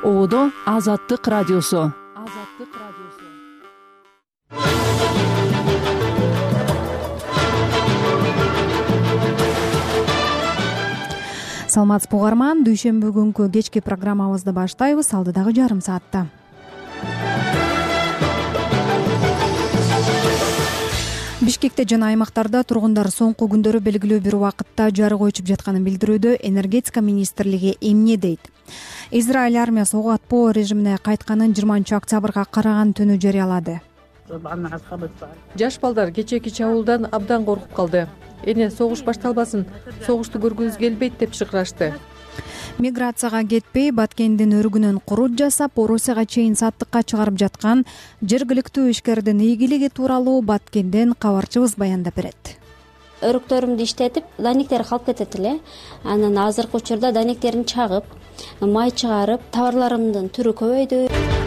Оодо Азаттык радиосу. Саламатсызбы угарман, дүйшөмбү күнкү кечки программабызды баштайбыз. Алдыдагы жарым саатта Бишкекте жана аймактарда тургундар соңку күндөрү белгилүү бир убакытта жарык өчүп жатканын билдирүүдө. Энергетика министрлиги эмне дейт? Израиль армиясы ок атпоо режимине кайтканын 20-октябрга караган түнү жарыялады. Жаш балдар кечээки чабуулдан абдан коркуп калды. Эне согуш башталбасын, согушту көргүбүз келбейт деп чыкырашты. Миграцияга кетпей, Баткендин өрүгүнөн курут жасап, Орусияга чейин саттыкка чыгарып жаткан жергиликтүү ишкердин ийгилиги тууралуу Баткенден кабарчыбыз баяндап берет. Өрүктөрүмдү иштетип, данектер калып кетет эле. Анан азыркы учурда данектерин чагып, май чыгарып, товарларымдын түрү көбөйдү.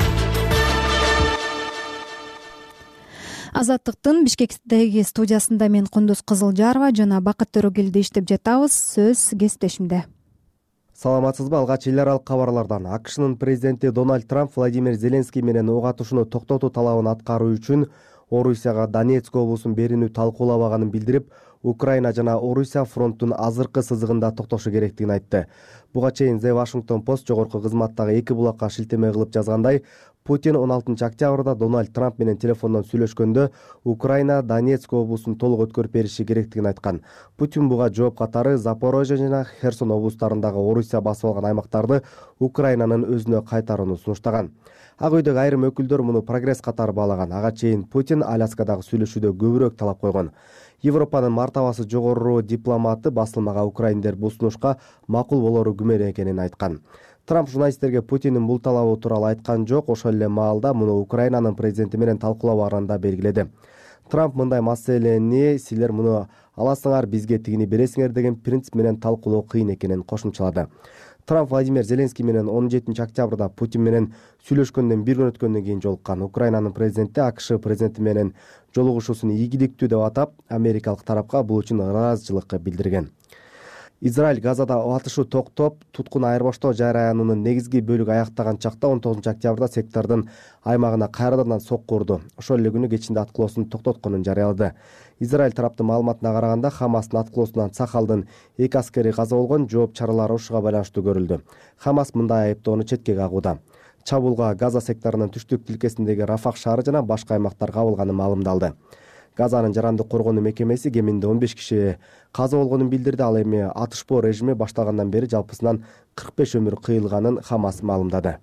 Азаттыктын Бишкектеги студиясында мен Кундуз Кызылжарова жана Бакыт Төрөгелди иштеп жатабыз. Сөз кесиптешимде. Саламатсызбы? Алгач эл аралык кабарлардан. АКШнын президенти Дональд Трамп Владимир Зеленский менен ок атышууну токтотуу талабын аткаруу үчүн Орусияга Донецк облусун берүүнү талкуулабаганын билдирип, Украина жана Орусия фронттун азыркы сызыгында токтошу керектигин айтты. Буга чейин The Washington Post жогорку кызматтагы эки булакка шилтеме кылып жазгандай, Путин 16-октябрда Дональд Трамп менен телефондон сүйлөшкөндө Украина Донецк облусун толук өткөрүп бериши керектигин айткан. Путин буга жооп катары Запорожье жана Херсон облустарындагы Орусия басып алган аймактарды Украинанын өзүнө кайтарууну сунуштаган. Ак үйдөгү айрым өкүлдөр муну прогресс катары баалаган. Ага чейин Путин Аляскадагы сүйлөшүүдө көбүрөөк талап койгон. Европанын мартабасы жогору дипломаты басылмага украиндер бул сунушка макул болору күмөн экенин айткан. Трамп журналисттерге Путиндин бул талабы тууралуу айткан жок, ошол эле маалда муну Украинанын президенти менен талкуулабаганын да белгиледи. Трамп мындай маселени силер муну аласыңар, бизге тигини бересиңер деген принцип менен талкуулоо кыйын экенин кошумчалады. Трамп Владимир Зеленский менен 17-октябрда Путин менен сүйлөшкөндөн бир күн өткөндөн кийин жолуккан. Украинанын президенти АКШ президенти менен жолугушуусун ийгиликтүү деп атап, америкалык тарапка бул үчүн ыраазычылык билдирген. Израиль Газада атышуу токтоп, туткун айырбаштоо жарыянуунун негизги бөлүгү аяктаган чакта 19-октябрда сектордун аймагына кайрадан сокку урду. Ошол эле күнү кечинде аткылоосун токтотконун жарыялады. Израиль тараптын маалыматына караганда, Хамастын аткылоосунан Сахалдын 2 аскери каза болгон, жооп чаралары ушуга байланыштуу көрүлдү. Хамас мындай айыптоону четке кагууда. Чабуулга Газа секторунун түштүк тилкесиндеги Рафах шаары жана башка аймактар кабылганы маалымдалды. Газанын жарандык коргонуу мекемеси кеминде 15 киши каза болгонун билдирди. Ал эми атышпоо режими башталгандан бери жалпысынан 45 өмүр кыйылганын Хамас маалымдады.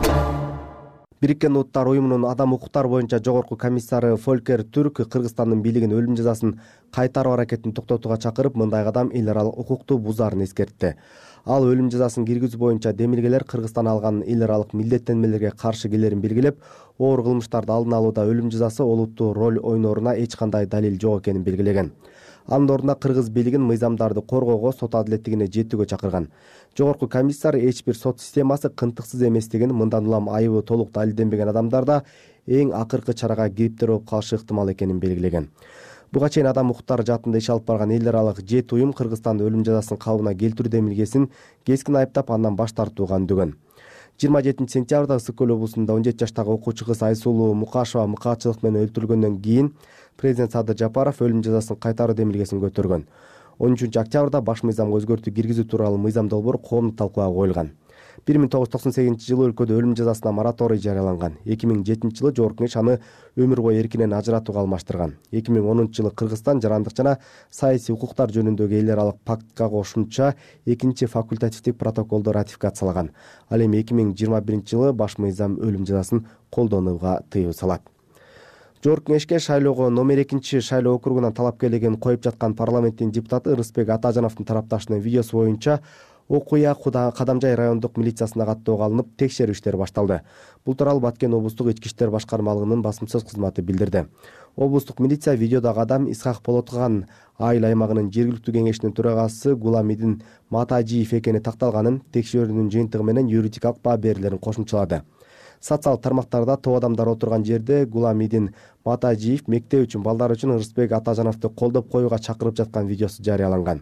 Бириккен Уттар уюмунун адам укуктары боюнча жогорку комиссары Фолькер Түрк Кыргызстандын бийлигин өлүм жазасын кайтаруу аракетин токтотууга чакырып, мындай кадам эл аралык укукту бузаарын эскертти. Ал өлүм жазасын киргизүү боюнча демилгелер Кыргызстан алган эл аралык милдеттенмелерге каршы келерин белгилеп, оор кылмыштарды алдын алууда өлүм жазасы олуттуу роль ойнооруна эч кандай далил жок экенин белгилеген. Анын ордуна кыргыз бийлигин мыйзамдарды коргоого, сот адилеттигине жетүүгө чакырган. Жогорку комиссар эч бир сот системасы кынтыксыз эместигин, мындан улам айыбы толук далилденбеген адамдарда эң акыркы чарага кээптер болуп калышы ыктымал экенин белгилеген. Буга чейин адам укуктары жаатында иш алып барган эл аралык 7 уюм Кыргызстанда өлүм жазасын калыбына келтирүү демилгесин кескин айыптап, андан баш тартууга үндөгөн. 27-сентябрда Ысык Көл облусунда 17 жаштагы окуучу кыз Айсулуу Мукашева мыкаатчылык менен өлтүрүлгөндөн кийин президент Садыр Жапаров өлүм жазасын кайтаруу демилгесин көтөргөн. 13-октябрда баш мыйзамга өзгөртүү киргизүү тууралуу мыйзам долбоор коомдук талкууга коюлган. 1998-жылы өлкөдө өлүм жазасына мораторий жарыяланган. 2007-жылы Жогорку Кеңеш аны өмүр бою эркинен ажыратууга алмаштырган. 2010-жылы Кыргызстан жарандык жана саясий укуктар жөнүндөгү эл аралык пактка кошумча 2-чи факультативдик протоколду ратификациялаган. Ал эми 2021-жылы баш мыйзам өлүм жазасын колдонууга тыюу салат. Жогорку Кеңешке шайлоого номер 2 шайлоо округунан талапкерлигин коюп жаткан парламенттин депутаты Ырысбек Атажановдун тарапташынын видеосу боюнча окуя Кадамжай райондук милициясына каттоого алынып, текшерүү иштери башталды. Бул тууралуу Баткен облустук ички иштер башкармалыгынын басымсыз кызматы билдирди. Облустук милиция видеодагы адам Исхак Болоткан айыл аймагынын жергиликтүү кеңешинин төрагасы Гуламидин Матажиев экени такталганын, текшерүүнүн жыйынтыгы менен юридикалык баа берилерин кошумчалады. Социалдык тармактарда топ адамдар отурган жерде Гуламидин Матажиев мектеп үчүн балдар үчүн Ырысбек Атажановду колдоп коюуга чакырып жаткан видеосу жарыяланган.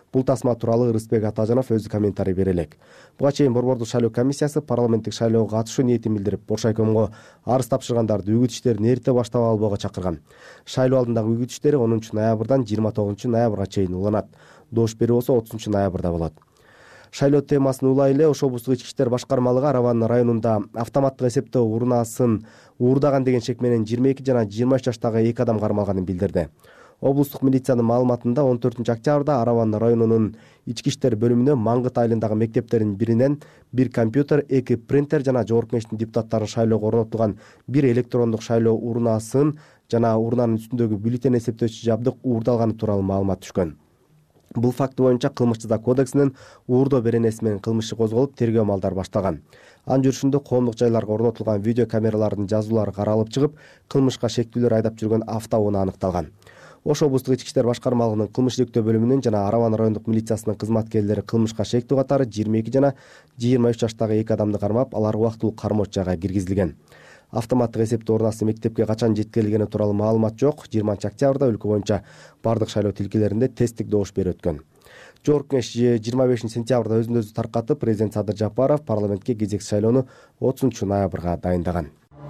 Бул тасма тууралуу Ырысбек Атажанов өзү комментарий бере элек. Буга чейин Борбордук шайлоо комиссиясы парламенттик шайлоого катышуу ниетин билдирип, Боршайкомго арыз тапшыргандарды үгүт иштерин эрте баштап албоого чакырган. Шайлоо алдындагы үгүт иштери 10 ноябрдан 29 ноябрга чейин уланат. Добуш берүү болсо 30 ноябрда болот. Шайлоо темасын улай эле Ош облустук ички иштер башкармалыгы Араван районунда автоматтык эсептөө урнаасын уурдаган деген шек менен 22 жана 23 жаштагы 2 адам кармалганын билдирди. Облустук милициянын маалыматында 14 октябрда Араван районунун ички иштер бөлүмүнө Маңгыт айылындагы мектептердин биринен 1 компьютер, 2 принтер жана Жогорку Кеңештин депутаттары шайлоого орнотулган 1 электрондук шайлоо урнаасын жана урнанын үстүндөгү бюллетень эсептөөчү жабдык уурдалганы тууралуу маалымат түшкөн. Бул факты боюнча Кылмыш-жаза кодексинин уурдоо беренеси менен кылмыш иши козголуп, тергөө амалдары башталган. Анын жүрүшүндө коомдук жайларга орнотулган видео камералардын жазуулары каралып чыгып, кылмышка шектүүлөр айдап жүргөн автоунаа аныкталган. Ош облустук ички иштер башкармалыгынын кылмыш иликтөө бөлүмүнүн жана Араван райондук милициясынын кызматкерлери кылмышка шектүү катары 22 жана 23 жаштагы 2 адамды кармап, алар убактылуу кармоочу жайга киргизилген. Автоматтык эсептөө урнасы мектепке качан жеткирилгени тууралуу маалымат жок. 20 октябрда өлкө боюнча бардык шайлоо тилкелеринде тесттик добуш берүү өткөн. Жогорку Кеңеш 25 сентябрда өзүн өзү таркатып, президент Садыр Жапаров парламентке кезектүү шайлоону 30 ноябрга дайындаган.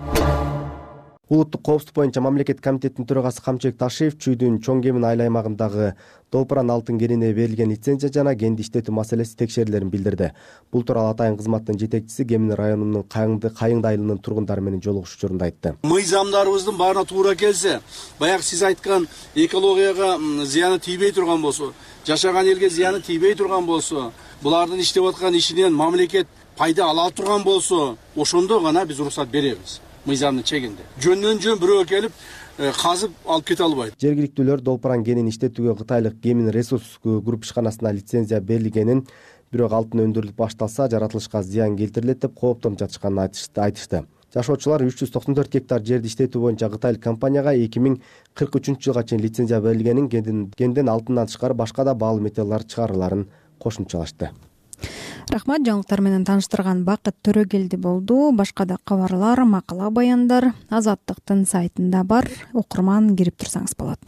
Улуттук коопсуздук боюнча мамлекет комитетинин төрагасы Камчыбек Ташиев Чүйдүн Чоң Кемин айыл аймагындагы Долпуран алтын кенине берилген лицензия жана кенди иштетүү маселеси текшерилерин билдирди. Бул тууралуу Атайын кызматтын жетекчиси Кемин районунун Кайыңды айылынын тургундары менен жолугушуу учурунда айтты. Мыйзамдарыбыздын баарына туура келсе, баягы сиз айткан экологияга зыяны тийбей турган болсо, жашаган элге зыяны тийбей турган болсо, булардын иштеп аткан ишинен мамлекет пайда ала турган болсо, ошондо гана биз уруксат беребиз. Мыйзамдын чегинде. Жөндөн жөн бирөө келип казып алып кете албайт. Жергиликтүүлөр Долпуран кенин иштетүүгө Кытайлык Кемин ресурс групп ишканасына лицензия берилгенин, бирок алтын өндүрүлүп башталса жаратылышка зыян келтирилет деп кооптонуп жатышканын айтышты. Жашоочулар 394 гектар жерди иштетүү боюнча кытайлык компанияга 2043 жылга чейин лицензия берилгенин, кенден алтындан тышкары башка да баалуу металлдар чыгарыларын кошумчалашты. Рахмат, жаңылыктар менен тааныштырган Бакыт Төрөгелди болду. Башка да кабарлар, макала, баяндар Азаттыктын сайтында бар. Окурман кирип турсаңыз болот.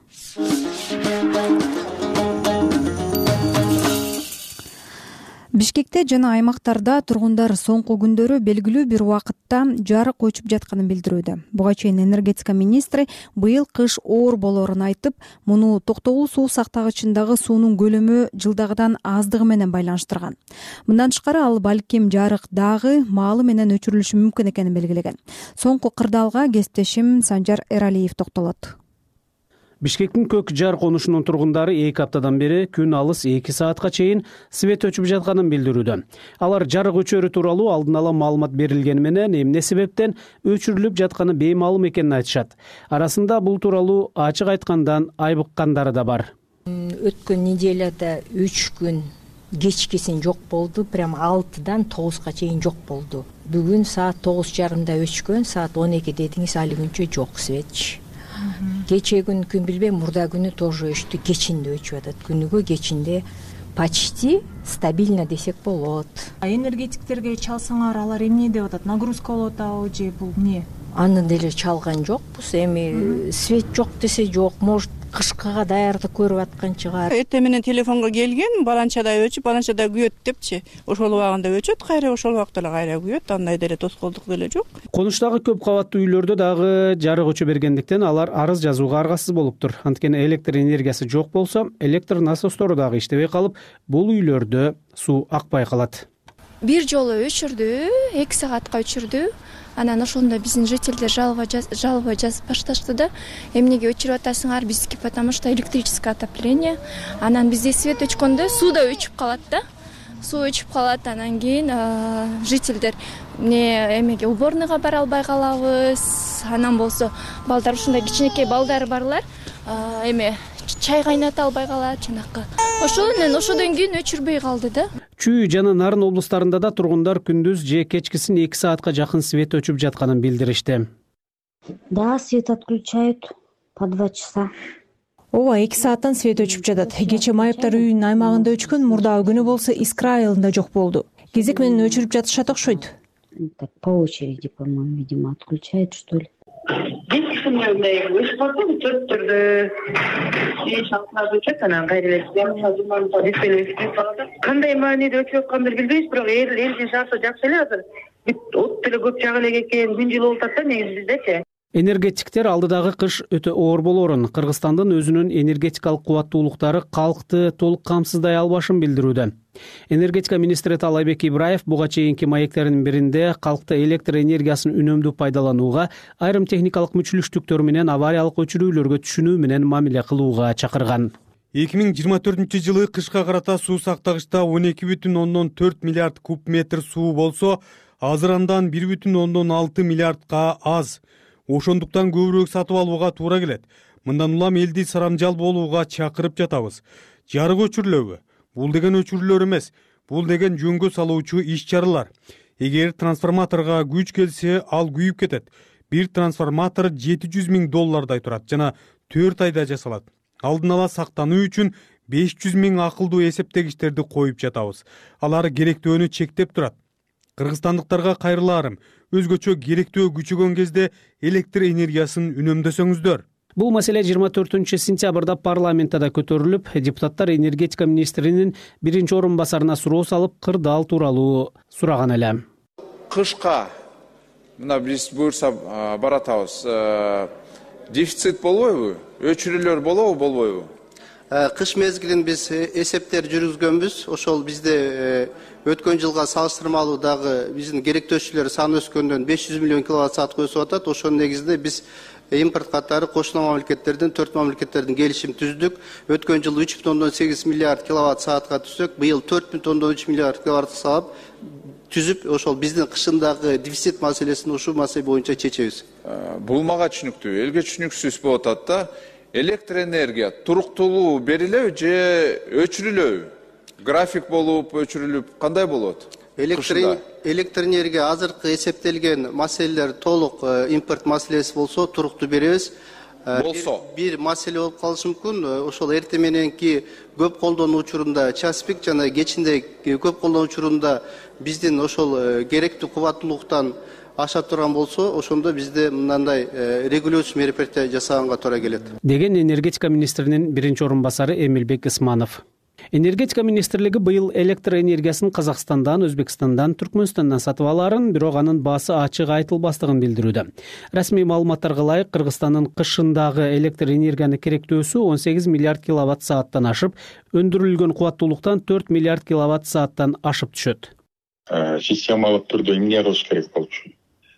Бишкекте жана аймактарда тургундар соңку күндөрү белгилүү бир убакытта жарык өчүп жатканын билдирүүдө. Буга чейин энергетика министри быйыл кыш оор болоорун айтып, муну токтогул суу сактагычындагы суунун көлөмү жылдагыдан аздыгы менен байланыштырган. Мындан тышкары ал балким жарык дагы маалы менен өчүрүлүшү мүмкүн экенин белгилеген. Соңку кырдаалга кесиптешим Санжар Эралиев токтолот. Бишкектин көк жар конушунун тургундары 2 аптадан бери күн алыс 2 саатка чейин свет өчүп жатканын билдирүүдө. Алар жарык өчөрү тууралуу алдын ала маалымат берилгени менен эмне себептен өчүрүлүп жатканы беймаалым экенин айтышат. Арасында бул тууралуу ачык айткандан айбыккандары да бар. Өткөн неделяда 3 күн кечкисин жок болду, прям 6-дан 9га чейин жок болду. Бүгүн саат 9:30 өчкөн, саат 12 дедиңиз, али күнчө жок свет. Кече күн билбейм, мурда күнү тоже өчтү, кечинде өчүп атат. Күнүгө кечинде почти стабильно десек болот. Энергетиктерге чалсаңар, алар эмне деп атат? Нагрузка болуп атабы же бул эмне? Аны деле чалган жокпуз. Эми свет жок десе жок, может кышкыга даярдык көрүп аткан чыгар. Эртең менен телефонго келген, баланчада өчүп, баланчада күйөт депчи. Ошол убагында өчөт, кайра ошол убакта эле кайра күйөт. Андай деле тоскоолдук деле жок. Конуштагы көп кабаттуу үйлөрдө дагы жарык өчө бергендиктен алар арыз жазууга аргасыз болуптур. Анткени электр энергиясы жок болсо, электр насостору дагы иштебей калып, бул үйлөрдө суу акпай калат. Бир жолу өчүрдү, 2 саатка өчүрдү. Анан ошондо биздин жителдер жалоба жазып башташты да. Эмнеге өчүрүп атасыңар? Биздики потому что электрическое отопление. Анан бизде свет өчкөндө суу да өчүп калат да. Суу өчүп калат, анан кийин жителдер эмеге уборныйга бара албай калабыз. Анан болсо балдар, ушундай кичинекей балдары барлар, чай кайната албай калат жанакы. Ошодон кийин өчүрбөй калды да. Чүй жана Нарын облустарында да тургундар күндүз же кечкисин 2 саатка жакын свет өчүп жатканын билдиришти. Да, свет отключают по 2 часа. Ооба, 2 сааттан свет өчүп жатат. Кече Майыптар үйүнүн аймагында өчкөн, мурдагы күнү болсо Искра айылында жок болду. Кезек менен өчүрүп жатышат окшойт. Так по очереди, по-моему, видимо, отключают, что ли. мындай иш болсо төрттөрдө шарттарды өчөт анан кайра эле кандай мааниде өчүп аткандыр билбейбиз, бирок элдин шарты жакшы эле азыр. От деле көп жагыла элек экен, күн жылуу болуп атат да негизи биздечи. Энергетиктер алдыдагы кыш өтө оор болоорун, Кыргызстандын өзүнүн энергетикалык кубаттуулуктары калкты толук камсыздай албашын билдирүүдө. Энергетика министри Таалайбек Ибраев буга чейинки маектеринин биринде калкты электр энергиясын үнөмдүү пайдаланууга, айрым техникалык мүчүлүштүктөр менен авариялык өчүрүүлөргө түшүнүү менен мамиле кылууга чакырган. 2024 кышка карата суу сактагычта 12,4 миллиард куб метр суу болсо, азыр андан 1,6 миллиардка аз. Ошондуктан көбүрөөк сатып алууга туура келет. Мындан улам элди сарамжал болууга чакырып жатабыз. Жарык өчүрүлөбү? Бул деген өчүрүүлөр эмес, бул деген жөнгө салуучу иш-чаралар. Эгер трансформаторго күч келсе, ал күйүп кетет. Бир трансформатор $700,000 турат жана 4 айда жасалат. Алдын ала сактануу үчүн 500,000 акылдуу эсептегичтерди коюп жатабыз. Алар керектөөнү чектеп турат. Кыргызстандыктарга кайрыларым, өзгөчө керектөө күчөгөн кезде электр энергиясын үнөмдөсөңүздөр. Бул маселе 24 сентябрда парламентте да көтөрүлүп, депутаттар энергетика министринин биринчи орун басарына суроо салып, кырдаал тууралуу сураган эле. Кышка мына биз буюрса баратабыз. Дефицит болбойбу? Өчүрүүлөр болобу, болбойбу? Кыш мезгилин биз эсептер жүргүзгөнбүз. Ошол бизде өткөн жылга салыштырмалуу дагы биздин керектөөчүлөр саны өскөндөн 500 миллион киловатт саатка өсүп атат. Ошонун негизинде биз импорт катары кошуна мамлекеттердин 4 мамлекеттердин келишим түздүк. Өткөн жылы 3,8 миллиард киловатт саатка түзсөк, быйыл 4,3 миллиард киловатт саат түзүп, ошол биздин кышындагы дефицит маселесин ушул маселе боюнча чечебиз. Бул мага түшүнүктүү, элге түшүнүксүз болуп атат да. Электр энергия туруктуулуу берилеби же өчүрүлөбү? График болуп, өчүрүлүп, кандай болот? Электр энергия азыркы эсептелген маселелер толук импорт маселеси болсо туруктуу беребиз. Болсо бир маселе болуп калышы мүмкүн. Ошол эртең мененки көп колдонуу учурунда час пик жана кечинде көп колдонуу учурунда биздин ошол керектүү кубаттуулуктан аша турган болсо, ошондо бизде мындай регулирующий мероприятие жасаганга туура келет. Деген энергетика министринин биринчи орун басары Эмилбек Исманов. Энергетика министрлиги быйыл электр энергиясын Казакстандан, Өзбекстандан, Түркмөнстандан сатып аларын, бирок анын баасы ачык айтылбастыгын билдирүүдө. Расмий маалыматтарга ылайык, Кыргызстандын кышындагы электр энергияны керектөөсү 18 миллиард киловатт сааттан ашып, өндүрүлгөн кубаттуулуктан 4 миллиард киловатт сааттан ашып түшөт. Системалык түрдө эмне кылыш керек болчу?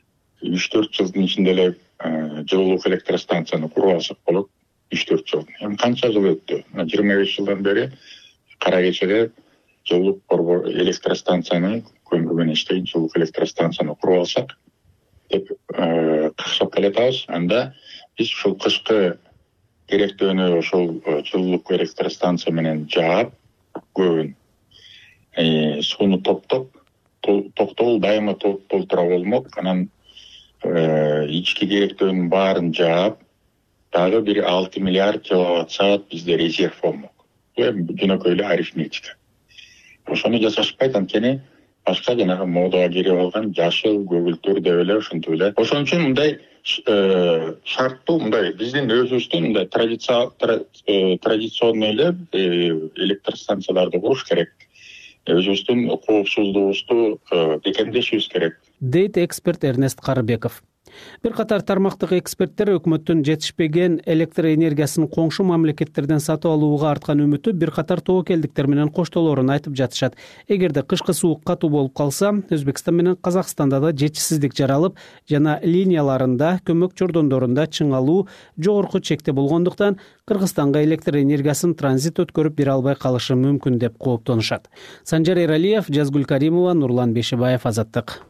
3-4 жылдын ичинде эле жылуулук электростанцияны куруп алсак болот. 3-4 жыл. Эми канча жыл өттү? 25 жылдан бери кара кечеде жылуулук борбор электростанцияны көмүр менен иштейт жылуулук электростанцияны куруп алсак деп какшап келатабыз. Анда биз ушул кышкы керектөөнү ошол жылуулук электростанция менен жаап, көбүн сууну токтол дайыма толтура болмок. Анан ички керектөөнүн баарын жаап, дагы бир 6 миллиард киловатт саат бизде резерв болмок. Бул жөнөкөй эле арифметика. Ошону жасашпайт, анткени башка жанагы модага кирип алган жашыл көгүлтөр деп эле ошентип эле. Ошон үчүн мындай шарттуу, мындай биздин өзүбүздүн мындай традиционный эле электростанцияларды куруш керек. Өзүбүздүн коопсуздугубузду бекемдешибиз керек, дейт эксперт Эрнест Карыбеков. Бир катар тармактык эксперттер өкмөттүн жетишпеген электр энергиясын коңшу мамлекеттерден сатып алууга арткан үмүтү бир катар тобокелдиктер менен коштолоорун айтып жатышат. Эгерде кышкы суук катуу болуп калса, Өзбекстан менен Казакстанда да жетишсиздик жаралып, жана линияларында, көмөк чордондорунда чыңалуу жогорку чекте болгондуктан Кыргызстанга электр энергиясын транзит өткөрүп бере албай калышы мүмкүн деп кооптонушат. Санжар Эралиев, Жазгүл Каримова, Нурлан Бешибаев, Азаттык.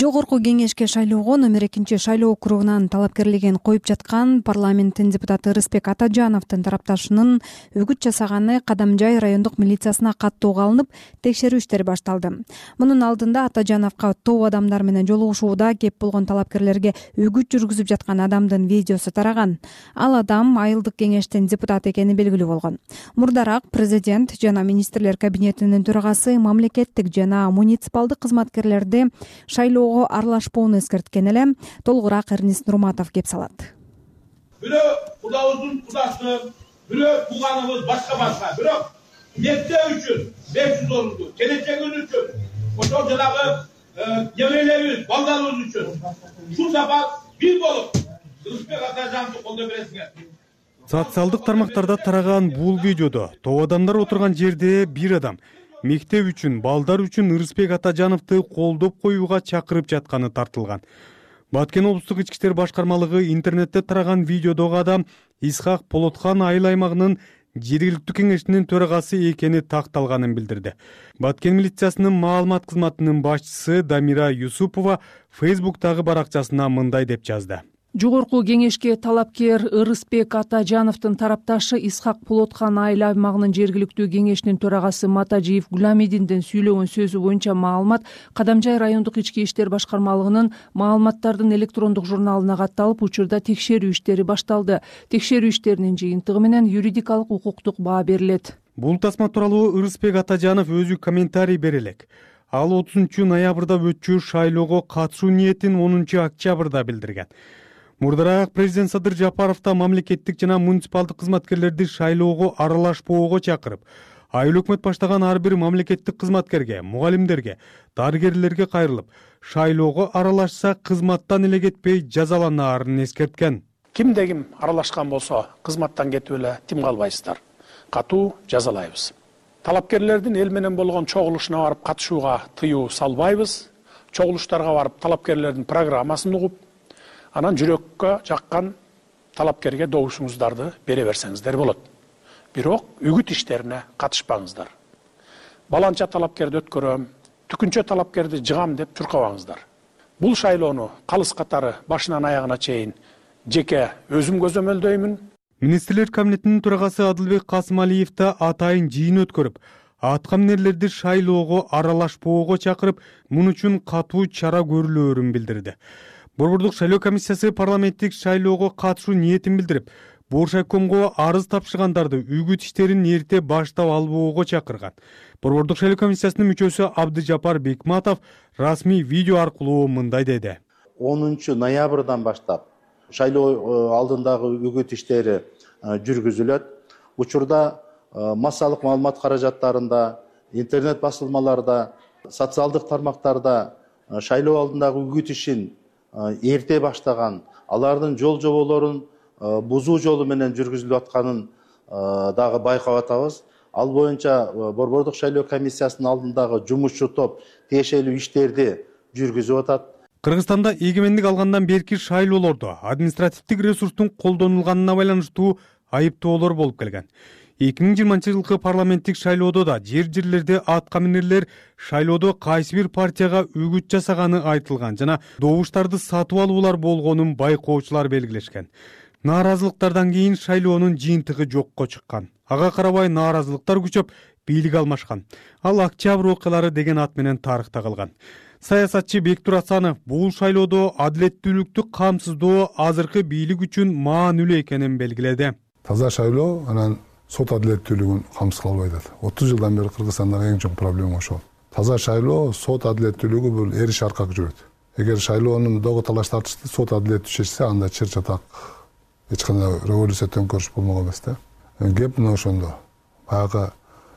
Жогорку кеңешке шайлоого номер 2 шайлоо округунан талапкерлигин коюп жаткан парламенттин депутаты Ырысбек Атажановдун тарапташынын үгүт жасаганы Кадамжай райондук милициясына каттоого алынып, текшерүү иштери башталды. Мунун алдында Атажановго тоо адамдар менен жолугушууда кеп болгон талапкерлерге үгүт жүргүзүп жаткан адамдын видеосу тараган. Ал адам айылдык кеңештин депутаты экени белгилүү болгон. Мурдараак президент жана министрлер кабинетинин төрагасы мамлекеттик жана муниципалдык кызматкерлерди шайлоого аралашпоону эскерткен эле. Толугураак Эрнис Нурматов кеп салат. Бирөө кудабыздын кудасы, бирөө тууганыбыз башка, бирок мектеп үчүн 500 орунду, келечегибиз үчүн, ошол жанагы неберелерибиз, балдарыбыз үчүн ушул сапар бир болуп Ырысбек Атажановду колдой бересиңер. Социалдык тармактарда тараган бул видеодо тоо адамдар отурган жерде бир адам мектеп үчүн, балдар үчүн Ырысбек Атажановду колдоп коюуга чакырып жатканы тартылган. Баткен облустук ички иштер башкармалыгы интернетте тараган видеодогу адам Исхак Полотхан айыл аймагынын жергиликтүү кеңешинин төрагасы экени такталганын билдирди. Баткен милициясынын маалымат кызматынын башчысы Дамира Юсупова Facebook'тагы баракчасына мындай деп жазды. Жогорку кеңешке талапкер Ырысбек Атажановдун тарапташы Исхак Полотхан айыл аймагынын жергиликтүү кеңешинин төрагасы Матажиев Гуламидиндин сүйлөгөн сөзү боюнча маалымат Кадамжай райондук ички иштер башкармалыгынын маалыматтардын электрондук журналына катталып, учурда текшерүү иштери башталды. Текшерүү иштеринин жыйынтыгы менен юридикалык укуктук баа берилет. Бул тасма тууралуу Ырысбек Атажанов өзү комментарий берелек. Ал 30 ноябрда өтчү шайлоого катышуу ниетин 10 октябрда билдирген. Мурдараак президент Садыр Жапаров да мамлекеттик жана муниципалдык кызматкерлерди шайлоого аралашпоого чакырып, айыл өкмөт баштаган ар бир мамлекеттик кызматкерге, мугалимдерге, дарыгерлерге кайрылып, шайлоого аралашса кызматтан эле кетпей жазаланаарын эскерткен. Кимде ким аралашкан болсо, кызматтан кетип эле тим калбайсыздар. Катуу жазалайбыз. Талапкерлердин эл менен болгон чогулушуна барып катышууга тыюу салбайбыз. Чогулуштарга барып талапкерлердин программасын угуп, анан жүрөккө жаккан талапкерге добушуңуздарды бере берсеңиздер болот. Бирок үгүт иштерине катышпаңыздар. Баланча талапкерди өткөрөм, түкүнчө талапкерди жыгам деп чуркабаңыздар. Бул шайлоону калыс катары башынан аягына чейин жеке өзүм көзөмөлдөймүн. Министрлер кабинетинин төрагасы Адылбек Касымалиев да атайын жыйын өткөрүп, аткаминерлерди шайлоого аралашпоого чакырып, мун үчүн катуу чара көрүлөөрүн билдирди. Борбордук шайлоо комиссиясы парламенттик шайлоого катышуу ниетин билдирип, Боршайкомго арыз тапшыргандарды үгүт иштерин эрте баштап албоого чакырган. Борбордук шайлоо комиссиясынын мүчөсү Абдыжапар Бекматов расмий видео аркылуу мындай деди. 10 ноябрдан баштап шайлоо алдындагы үгүт иштери жүргүзүлөт. Учурда массалык маалымат каражаттарында, интернет басылмаларда, социалдык тармактарда шайлоо алдындагы үгүт ишин эрте баштаган, алардын жол жоболорун бузуу жолу менен жүргүзүлүп атканын дагы байкап атабыз. Ал боюнча Борбордук шайлоо комиссиясынын алдындагы жумушчу топ тиешелүү иштерди жүргүзүп атат. Кыргызстанда эгемендик алгандан берки шайлоолордо административдик ресурстун колдонулганына байланыштуу айыптоолор болуп келген. 2020 жылкы парламенттик шайлоодо да жерлерде аткаминерлер шайлоодо кайсы бир партияга үгүт жасаганы айтылган жана добуштарды сатып алуулар болгонун байкоочулар белгилешкен. Нааразылыктардан кийин шайлоонун жыйынтыгы жокко чыккан. Ага карабай нааразылыктар күчөп, бийлик алмашкан. Ал октябрь окуялары деген ат менен тарыхта калган. Саясатчы Бектур Асанов бул шайлоодо адилеттүүлүктү камсыздоо азыркы бийлик үчүн маанилүү экенин белгиледи. Таза шайлоо анан сот адилеттүүлүгүн камсыз кылбайт. 30 жылдан бери Кыргызстандагы эң чоң проблема ошол. Таза шайлоо, сот адилеттүүлүгү бул эриш аркак жүрөт. Эгер шайлоонун догу талаш тартышты сот адилеттүү чечсе, анда чыр чатак эч кандай революция төңкөрүш болмок эмес да. Кеп мына ошондо. Баягы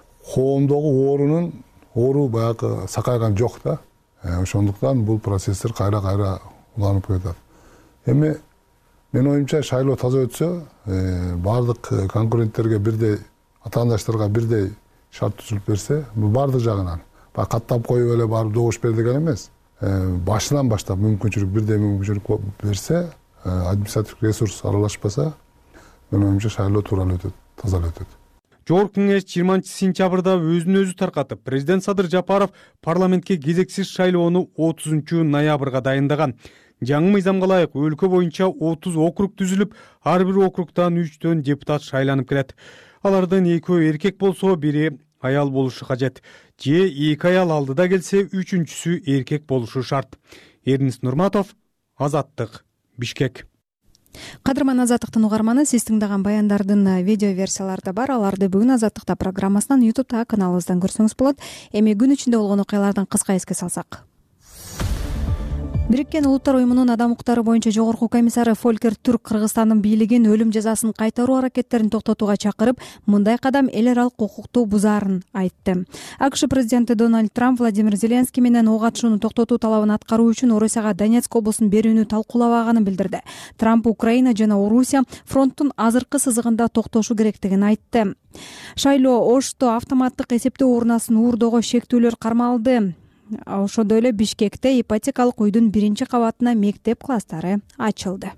коомдогу оору баягы сакайган жок да. Ошондуктан бул процесстер кайра уланып кетет. Эми мен оюмча шайлоо таза өтсө, бардык конкуренттерге бирдей, атаандаштарга бирдей шарт түзүлүп берсе, бул бардык жагынан. Каттап коюп эле барып добуш бер деген эмес. Башынан баштап бирдей мүмкүнчүлүк берсе, административдик ресурс аралашпаса, мен оюмча шайлоо тууралуу өтөт, таза өтөт. Жогорку кеңеш 20-сентябрда өзүн өзү таркатып, президент Садыр Жапаров парламентке кезексиз шайлоону 30-ноябрга дайындаган. Жаңы мыйзамга ылайык өлкө боюнча 30 округ түзүлүп, ар бир округдан 3 депутат шайланып келет. Алардын 2 эркек болсо, бири аял болушу кажет. Же 2 аял алдыда келсе, 3-чүсү эркек болушу шарт. Эрнис Нурматов, Азаттык, Бишкек. Кадырман Азаттыктын угарманы, сиз тыңдаган баяндардын видео версиялары да бар. Аларды бүгүн Азаттыкта программасынан YouTube'да каналыбыздан көрсөңүз болот. Эми күн ичинде болгон окуялардан кыска эске салсак. Бириккен Улуттар уюмунун адам укуктары боюнча жогорку комиссары Фолькер Түрк Кыргызстандын бийлигин өлүм жазасын кайтаруу аракеттерин токтотууга чакырып, мындай кадам эл аралык укукту бузаарын айтты. АКШ президенти Дональд Трамп Владимир Зеленский менен ок атышууну токтотуу талабын аткаруу үчүн Орусияга Донецк облусун берүүнү талкуулабаганын билдирди. Трамп Украина жана Орусия фронттун азыркы сызыгында токтошу керектигин айтты. Шайлоо Ошто автоматтык эсептөө урнасын уурдоого шектүүлөр кармалды. Ошондой эле Бишкекте ипотекалык үйдүн 1-кабатына мектеп класстары ачылды.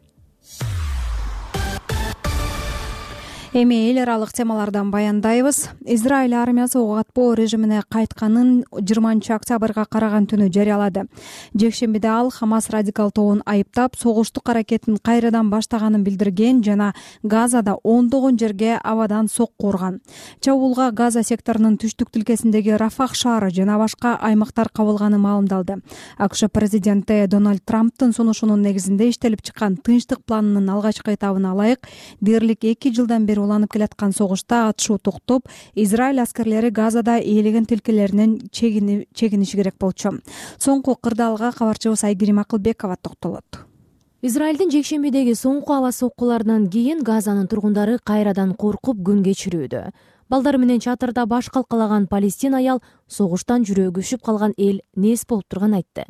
Эми эл аралык темалардан баяндайбыз. Израиль армиясы ок атпоо режимине кайтканын 20-октябрга караган түнү жарыялады. Жекшембиде ал Хамас радикал тобун айыптап, согуштук аракетин кайрадан баштаганын билдирген жана Газада ондогон жерге абадан сокку урган. Чабуулга Газа секторунун түштүк тилкесиндеги Рафах шаары жана башка аймактар кабылганы маалымдалды. АКШ президенти Дональд Трамптын сунушунун негизинде иштелип чыккан тынчтык планынын алгачкы этабына ылайык дээрлик 2 жылдан бери уланып келаткан согушта атышуу токтоп, Израиль аскерлери Газада ээлеген тилкелеринен чегиниши керек болчу. Соңку кырдаалга кабарчыбыз Айгерим Акылбекова токтолот. Израилдин жекшембидеги соңку аба соккуларынан кийин Газанын тургундары кайрадан коркуп күн кечирүүдө. Балдары менен чатырда баш калкалаган палестин аял согуштан жүрөгү үшүп калган эл нес болуп турганын айтты.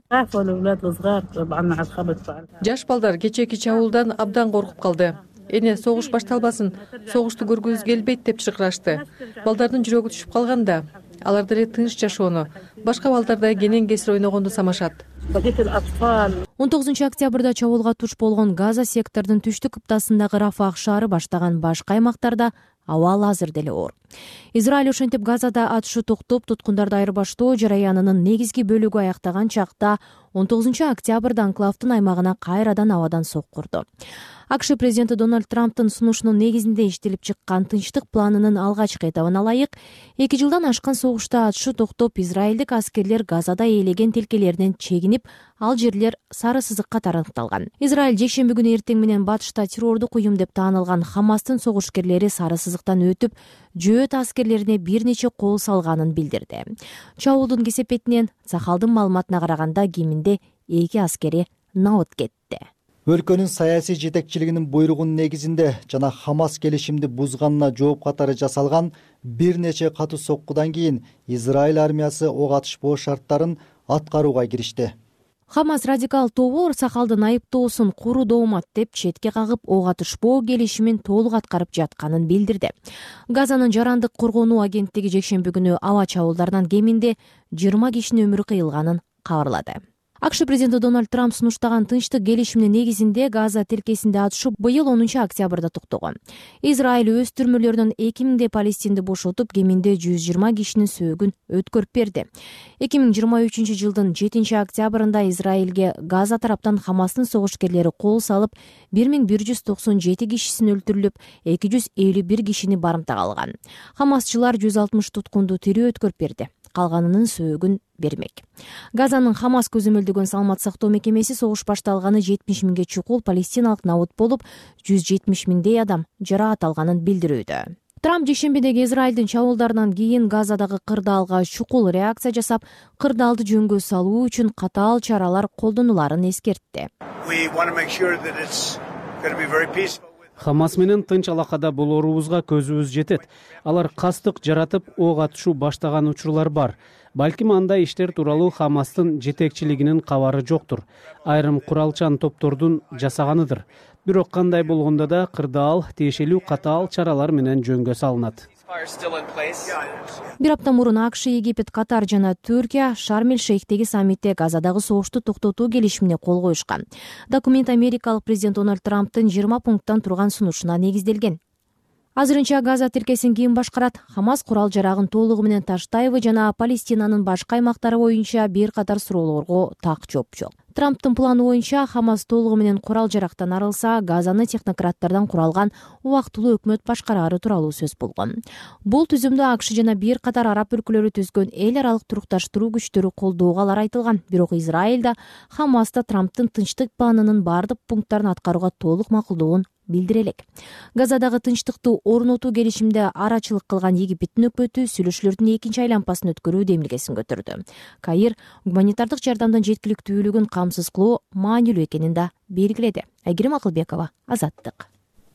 Жаш балдар кечээки чабуулдан абдан коркуп калды. Эне согуш башталбасын, согушту көргүбүз келбейт деп чыркырашты. Балдардын жүрөгү түшүп калганда, алар деле тынч жашоону, башка балдардай кенен кесир ойногонду самашат. 19 октябрда чабуулга туш болгон Газа сектордун түштүк кыптасындагы Рафах шаары баштаган башка аймактарда абал азыр деле оор. Израиль ошентип Газада атышуу токтоп, туткундарды айырбаштоо жараянынын негизги бөлүгү аяктаган чакта 19 октябрда анклавдын аймагына кайрадан абадан сокку урду. АКШ президенти Дональд Трамптын сунушунун негизинде иштелип чыккан тынчтык планынын алгачкы этабына ылайык 2 жылдан ашкан согушта атышуу токтоп, израилдик аскерлер Газада ээлеген тилкелеринен чегинип, ал жерлер сары сызык катары аныкталган. Израиль жекшемби күнү эртең менен батышта террордук уюм деп таанылган Хамастын согушкерлери сары сызыктан өтүп, жөөт аскерлерине бир нече кол салганын билдирди. Чабуулдун кесепетинен Сахалдын маалыматына караганда кеминде 2 аскери набыт кетти. Өлкөнүн саясий жетекчилигинин буйругунун негизинде жана Хамас келишимди бузганына жооп катары жасалган бир нече катуу соккудан кийин Израиль армиясы ок атышпоо шарттарын аткарууга киришти. Хамас радикал тобу Сахалдын айыптоосун куру доомат деп четке кагып, ок атышпоо келишимин толук аткарып жатканын билдирди. Газанын жарандык коргонуу агенттиги жекшемби күнү аба чабуулдарынан кеминде 20 кишинин өмүрү кыйылганын кабарлады. АКШ президенти Дональд Трамп сунуштаган тынчтык келишиминин негизинде Газа тилкесинде атышуу быйыл 10 октябрда токтогон. Израиль өз түрмөлөрүнөн 2000 палестинди бошотуп, кеминде 120 кишинин сөөгүн өткөрүп берди. 2023 жылдын 7 октябрында Израилге Газа тараптан Хамастын согушкерлери кол салып, 1197 кишисин өлтүрүлүп, 251 кишини барымтага алган. Хамасчылар 160 туткунду тирүү өткөрүп берди. Калганынын сөөгүн бермек. Газанын Хамас көзөмөлдөгөн саламат сактоо мекемеси согуш башталганы 70 миңге чукул палестиналык набыт болуп, 170 миңдей адам жараат алганын билдирүүдө. Трамп жекшембидеги Израилдин чабуулдарынан кийин Газадагы кырдаалга чукул реакция жасап, кырдаалды жөнгө салуу үчүн катаал чаралар колдонуларын эскертти. Хамас менен тынч алакада болоорубузга көзүбүз жетет. Алар кастык жаратып, ок атышуу баштаган учурлар бар. Балким андай иштер тууралуу Хамастын жетекчилигинин кабары жоктур. Айрым куралчан топтордун жасаганыдыр. Бирок кандай болгондо да кырдаал тиешелүү катаал чаралар менен жөнгө салынат. Бир апта мурун АКШ, Египет, Катар жана Түркия Шарм-эль-Шейхтеги саммитте Газадагы согушту токтотуу келишимине кол коюшкан. Документ америкалык президент Дональд Трамптын 20 пункттан турган сунушуна негизделген. Азырынча Газа тилкесин ким башкарат? Хамас курал жарагын толугу менен таштайбы жана Палестинанын башка аймактары боюнча бир катар суроолорго так жооп жок. Трамптын планы боюнча Хамас толугу менен курал жарактан арылса, Газаны технократтардан куралган убактылуу өкмөт башкарары тууралуу сөз болгон. Бул түзүмдү АКШ жана бир катар араб өлкөлөрү түзгөн эл аралык турукташтыруу күчтөрү колдоого алар айтылган. Бирок Израиль да Хамаста Трамптын тынчтык планынын бардык пункттарын аткарууга толук макулдугун билдире элек. Газадагы тынчтыкты орнотуу келишимде арачылык кылган Египеттин өкмөтү сүйлөшүүлөрдүн экинчи айланпасын өткөрүү демилгесин көтөрдү. Каир гуманитардык жардамдын жеткиликтүүлүгүн камсыз кылуу маанилүү экенин да белгиледи. Айгерим Акылбекова, Азаттык.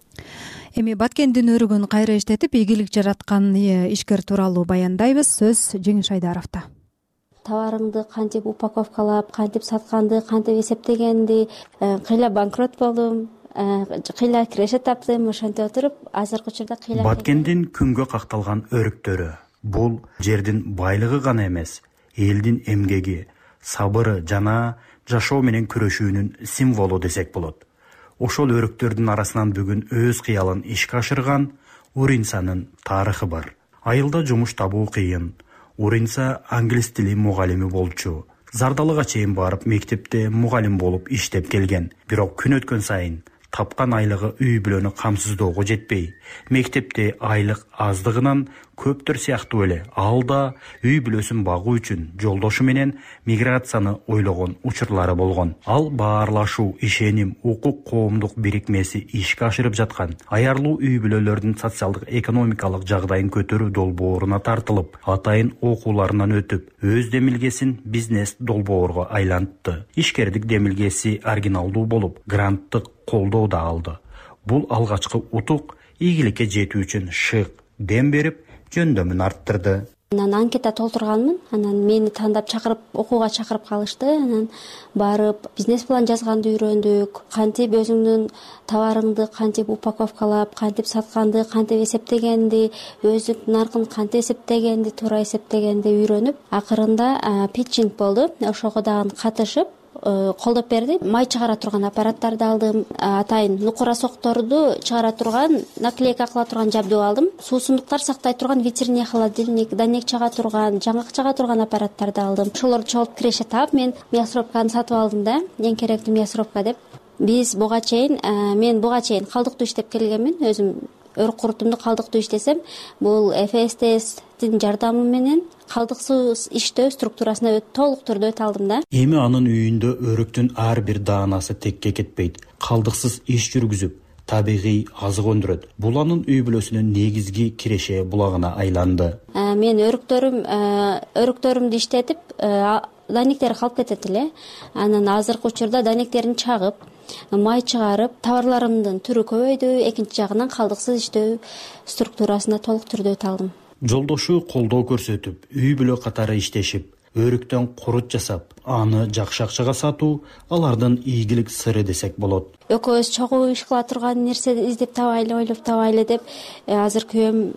Эми Баткендин өрүгүн кайра иштетип, ийгилик жараткан ишкер тууралуу баяндайбыз. Сөз Жеңиш Айдаровдо. Товарыңды кантип упаковкалап, кантип сатканды, кантип эсептегенди, кыйла банкрот болдум, кыйла киреше таптым, ошентип отуруп, азыркы учурда кыйла. Баткендин күнгө какталган өрүктөрү бул жердин байлыгы гана эмес, элдин эмгеги, сабыры жана жашоо менен күрөшүүнүн символу десек болот. Ошол өрүктөрдүн арасынан бүгүн өз кыялын ишке ашырган Уринсанын тарыхы бар. Айылда жумуш табуу кыйын. Уринса англис тили мугалими болчу. Зардалыга чейин барып мектепте мугалим болуп иштеп келген. Бирок күн өткөн сайын тапкан айлыгы үй бүлөнү камсыздоого жетпей, мектепте айлык аздыгынан көптөр сыяктуу эле ал да үй бүлөсүн багуу үчүн жолдошу менен миграцияны ойлогон учурлары болгон. Ал баарлашуу, ишеним, укук коомдук бирикмеси ишке ашырып жаткан аярлуу үй бүлөлөрдүн социалдык экономикалык жагдайын көтөрүү долбооруна тартылып, атайын окууларынан өтүп, өз демилгесин бизнес долбоорго айлантты. Ишкердик демилгеси оригиналдуу болуп, гранттык колдоо да алды. Бул алгачкы утук ийгиликке жетүү үчүн шык дем берип, жөндөмүн арттырды. Анан анкета толтурганмын, анан мени тандап чакырып, окууга чакырып калышты. Анан барып бизнес план жазганды үйрөндүк. Кантип өзүңдүн товарыңды кантип упаковкалап, кантип сатканды, кантип эсептегенди, өзүң наркын кантип эсептегенди, туура эсептегенди үйрөнүп, акырында питчинг болду. Ошого дагы катышып колдоп берди. Май чыгара турган аппараттарды алдым, атайын нукура сокторду чыгара турган, наклейка кыла турган жабдуу алдым. Суусундуктар сактай турган ветеринарий холодильник, донек чыга турган, жаңгак чыга турган аппараттарды алдым. Ошолорду чогултуп киреше таап, мен мясорубканы сатып алдым да, эң керектүү мясорубка деп. Биз буга чейин, мен буга чейин калдыктуу иштеп келгенмин, өзүм өрүк курутумду калдыктуу иштесем, бул ФСТСтин жардамы менен калдыксыз иштөө структурасына толук түрдө өтө алдым да. Эми анын үйүндө өрүктүн ар бир даанасы текке кетпейт. Калдыксыз иш жүргүзүп, табигый азык өндүрөт. Бул анын үй бүлөсүнүн негизги киреше булагына айланды. Мен өрүктөрүмдү иштетип, данектер калып кетет эле. Анан азыркы учурда данектерин чагып, май чыгарып, товарларымдын түрү көбөйдү. Экинчи жагынан калдыксыз иштөө структурасына толук түрдө өтө алдым. Жолдошу колдоо көрсөтүп, үй бүлө катары иштешип, өрүктөн курут жасап, аны жакшы акчага сатуу алардын ийгилик сыры десек болот. Экөөбүз чогуу иш кыла турган нерсе издеп табайлы, ойлоп табайлы деп, азыр күйөөм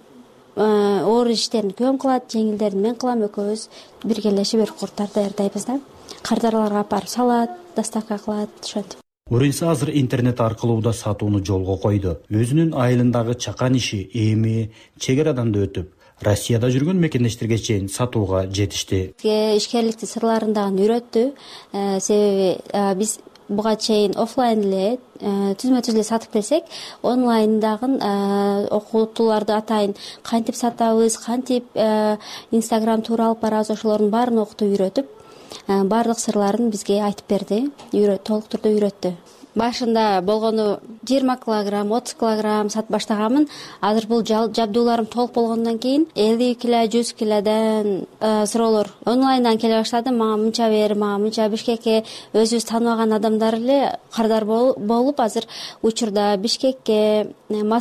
оор иштерин күйөөм кылат, жеңилдерин мен кылам, экөөбүз биргелешип өрүк курттарды даярдайбыз да. Кардарларга апарып салат, доставка кылат, ошентип. Уринса азыр интернет аркылуу да сатууну жолго койду. Өзүнүн айылындагы чакан иши эми чек арадан да өтүп, Россияда жүргөн мекендештерге чейин сатууга жетишти. Ишкерликтин сырларын дагы үйрөттү. Себеби биз буга чейин офлайн эле түзмө-түз эле сатып келсек, онлайн дагы окутууларды атайын кантип сатабыз, кантип Instagram туура алып барабыз, ошолордун баарын окутуп үйрөтүп, баардык сырларын бизге айтып берди, толук түрдө үйрөттү. Башында болгону 20 килограмм, 30 килограмм сатып баштаганмын. Азыр бул жабдууларым толук болгондон кийин 50 кило, 100 килодон суроолор онлайндан келе баштады. Мага мынча бер, мага мынча. Бишкекке өзүбүз тааныбаган адамдар эле кардар болуп, азыр учурда Бишкекке,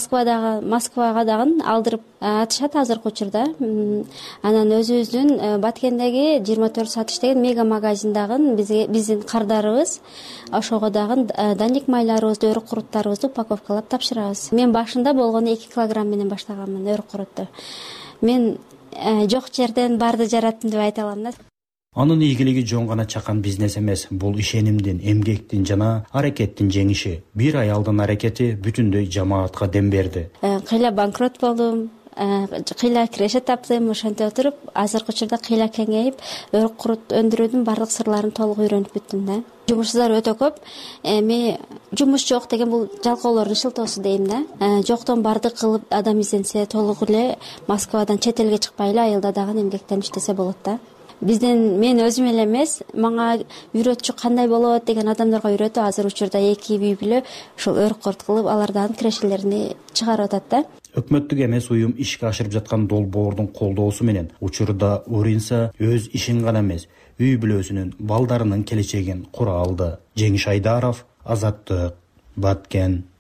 Москвага дагы алдырып атышат азыркы учурда. Анан өзүбүздүн Баткендеги 24 сатыш деген мега магазин дагы биздин кардарыбыз, ошого дагы даник майларыбызды, өрүк куруттарыбызды упаковкалап тапшырабыз. Мен башында болгону 2 килограмм менен баштаганмын өрүк курутtu. Мен жок жерден барды жараттым деп айта алам да. Анын ийгилиги жон гана чакан бизнес эмес, бул ишенимдин, эмгектин жана аракеттин жеңиши. Бир аялдын аракети бүтүндөй жамаатка дем берди. Кыйла банкрот болдум, кыйла киреше таптым, ошентип отуруп азыркы учурда кыйла кеңейип, өрүк курут өндүрүүдүн баардык сырларын толук үйрөнүп бүттүм да. Жумушсуздар өтө көп. Эми жумуш жок деген бул жалкоолордун шылтоосу дейм да. Жоктон бардык кылып адам изденсе, толук эле Москвадан чет элге чыкпай эле айылда дагы эмгектенип иштесе болот да. Мен өзүм эле эмес, мага үйрөтчү кандай болот деген адамдарга үйрөтүп, азыр учурда 2 үй бүлө ушул өрүк курут кылып, алардын кирешелерин чыгарып атат да. Өкмөттүк эмес уюм ишке ашырып жаткан долбоордун колдоосу менен учурда Уринса өз ишин гана эмес, үй бүлөсүнүн, балдарынын келечегин кура алды. Жеңиш Айдаров, Азаттык, Баткен.